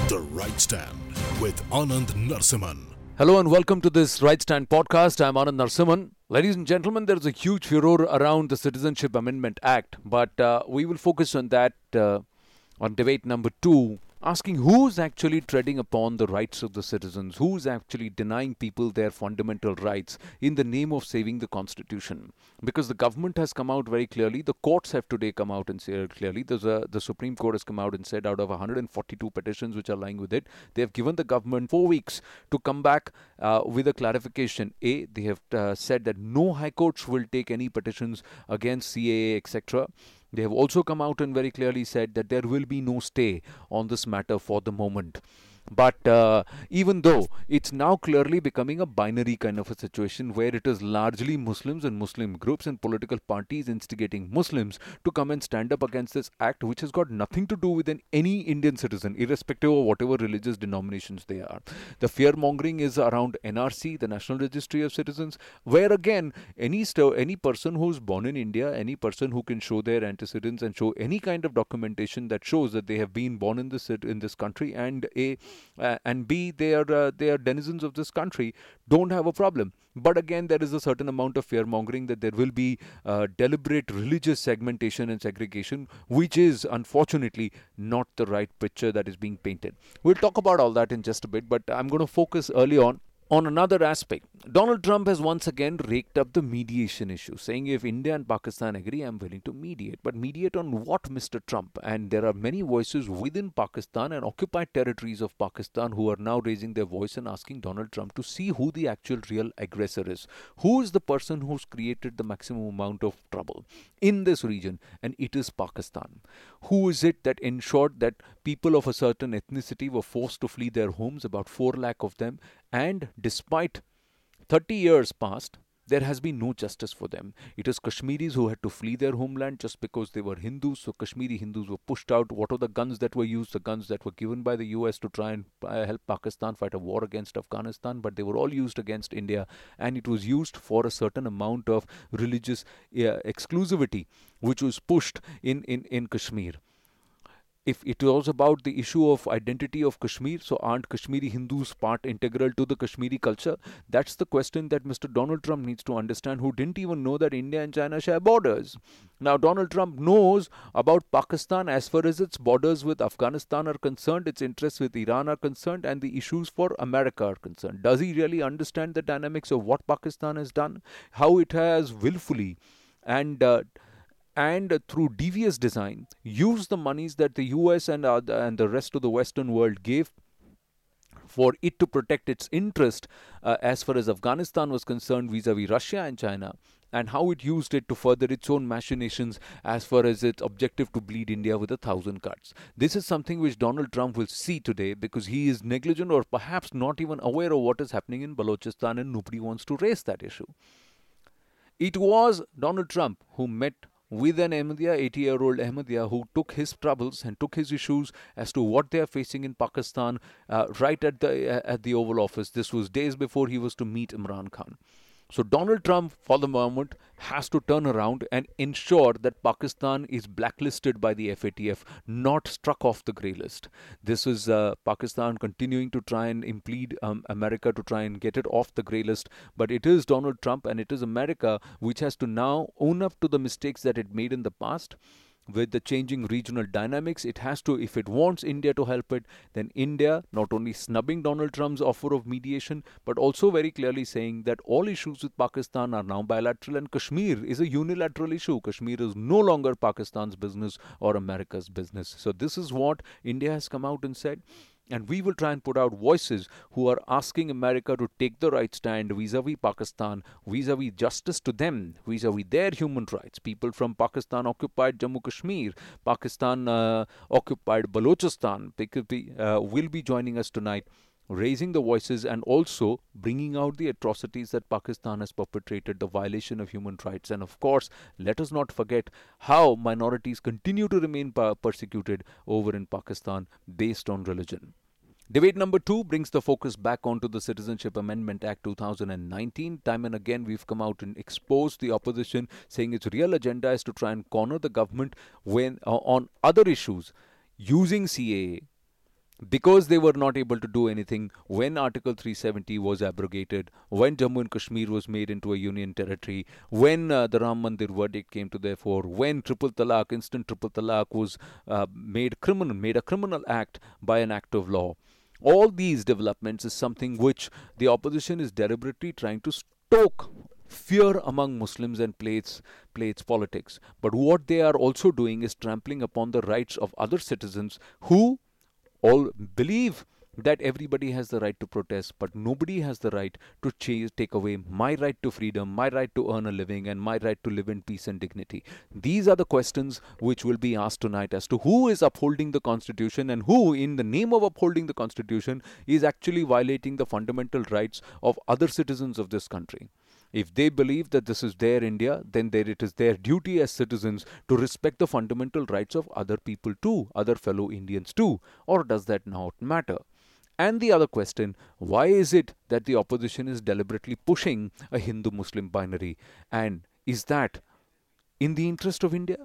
The Right Stand with Anand Narsiman. Hello and welcome to this Right Stand podcast. I'm Anand Narsiman. Ladies and gentlemen, there is a huge furor around the Citizenship Amendment Act, but we will focus on that on debate number 2, asking who's actually treading upon the rights of the citizens, who's actually denying people their fundamental rights in the name of saving the Constitution. Because the government has come out very clearly, the courts have today come out and said clearly, the Supreme Court has come out and said out of 142 petitions which are lying with it, they have given the government 4 weeks to come back with a clarification. They have said that no High Courts will take any petitions against CAA, etc. They have also come out and very clearly said that there will be no stay on this matter for the moment. But even though it's now clearly becoming a binary kind of a situation where it is largely Muslims and Muslim groups and political parties instigating Muslims to come and stand up against this act, which has got nothing to do with any Indian citizen, irrespective of whatever religious denominations they are. The fear-mongering is around NRC, the National Registry of Citizens, where again, any person who's born in India, any person who can show their antecedents and show any kind of documentation that shows that they have been born in this country and B, they are denizens of this country, don't have a problem. But again, there is a certain amount of fear-mongering that there will be deliberate religious segmentation and segregation, which is unfortunately not the right picture that is being painted. We'll talk about all that in just a bit, but I'm going to focus early on another aspect. Donald Trump has once again raked up the mediation issue, saying if India and Pakistan agree, I'm willing to mediate. But mediate on what, Mr. Trump? And there are many voices within Pakistan and occupied territories of Pakistan who are now raising their voice and asking Donald Trump to see who the actual real aggressor is. Who is the person who's created the maximum amount of trouble in this region? And it is Pakistan. Who is it that ensured that people of a certain ethnicity were forced to flee their homes, about 4 lakh of them, and despite 30 years past, there has been no justice for them. It is Kashmiris who had to flee their homeland just because they were Hindus. So Kashmiri Hindus were pushed out. What are the guns that were used? The guns that were given by the US to try and help Pakistan fight a war against Afghanistan. But they were all used against India. And it was used for a certain amount of religious exclusivity, which was pushed in Kashmir. If it was about the issue of identity of Kashmir, so aren't Kashmiri Hindus part integral to the Kashmiri culture? That's the question that Mr. Donald Trump needs to understand, who didn't even know that India and China share borders. Now, Donald Trump knows about Pakistan as far as its borders with Afghanistan are concerned, its interests with Iran are concerned, and the issues for America are concerned. Does he really understand the dynamics of what Pakistan has done? How it has willfully and through devious design, used the monies that the US and the rest of the Western world gave for it to protect its interest as far as Afghanistan was concerned vis-a-vis Russia and China, and how it used it to further its own machinations as far as its objective to bleed India with 1,000 cuts. This is something which Donald Trump will see today because he is negligent or perhaps not even aware of what is happening in Balochistan, and nobody wants to raise that issue. It was Donald Trump who met with an Ahmadiyya, 80-year-old Ahmadiyya, who took his troubles and took his issues as to what they are facing in Pakistan right at the Oval Office. This was days before he was to meet Imran Khan. So Donald Trump, for the moment, has to turn around and ensure that Pakistan is blacklisted by the FATF, not struck off the grey list. This is Pakistan continuing to try and impede America to try and get it off the grey list. But it is Donald Trump and it is America which has to now own up to the mistakes that it made in the past. With the changing regional dynamics, it has to, if it wants India to help it, then India not only snubbing Donald Trump's offer of mediation, but also very clearly saying that all issues with Pakistan are now bilateral and Kashmir is a unilateral issue. Kashmir is no longer Pakistan's business or America's business. So this is what India has come out and said. And we will try and put out voices who are asking America to take the right stand vis-a-vis Pakistan, vis-a-vis justice to them, vis-a-vis their human rights. People from Pakistan occupied Jammu Kashmir, Pakistan occupied Balochistan will be joining us tonight, raising the voices and also bringing out the atrocities that Pakistan has perpetrated, the violation of human rights. And of course, let us not forget how minorities continue to remain persecuted over in Pakistan based on religion. Debate number 2 brings the focus back onto the Citizenship Amendment Act 2019. Time and again, we've come out and exposed the opposition, saying its real agenda is to try and corner the government when on other issues, using CAA, because they were not able to do anything when Article 370 was abrogated, when Jammu and Kashmir was made into a union territory, when the Ram Mandir verdict came to the fore, when triple talaq, instant triple talaq was made a criminal act by an act of law. All these developments is something which the opposition is deliberately trying to stoke fear among Muslims and plays politics. But what they are also doing is trampling upon the rights of other citizens who all believe that everybody has the right to protest, but nobody has the right to take away my right to freedom, my right to earn a living, and my right to live in peace and dignity. These are the questions which will be asked tonight as to who is upholding the Constitution and who, in the name of upholding the Constitution, is actually violating the fundamental rights of other citizens of this country. If they believe that this is their India, then it is their duty as citizens to respect the fundamental rights of other people too, other fellow Indians too. Or does that not matter? And the other question, why is it that the opposition is deliberately pushing a Hindu-Muslim binary? And is that in the interest of India?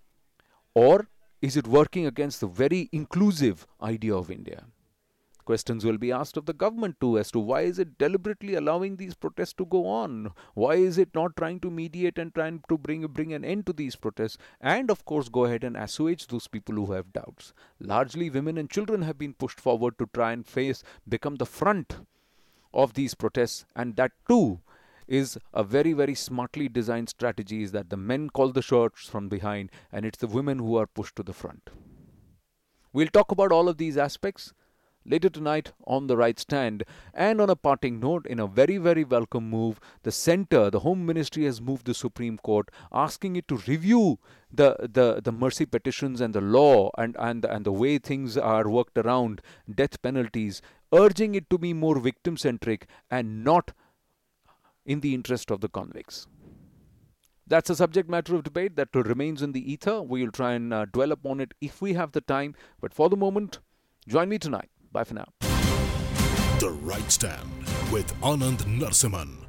Or is it working against the very inclusive idea of India? Questions will be asked of the government too as to why is it deliberately allowing these protests to go on? Why is it not trying to mediate and trying to bring an end to these protests? And of course go ahead and assuage those people who have doubts. Largely women and children have been pushed forward to try and become the front of these protests, and that too is a very, very smartly designed strategy, is that the men call the shots from behind and it's the women who are pushed to the front. We'll talk about all of these aspects later tonight on The Right Stand. And on a parting note, in a very, very welcome move, the Centre, the Home Ministry, has moved the Supreme Court, asking it to review the mercy petitions and the law and the way things are worked around death penalties, urging it to be more victim-centric and not in the interest of the convicts. That's a subject matter of debate that remains in the ether. We will try and dwell upon it if we have the time. But for the moment, join me tonight. Bye for now. The Right Stand with Anand Narsiman.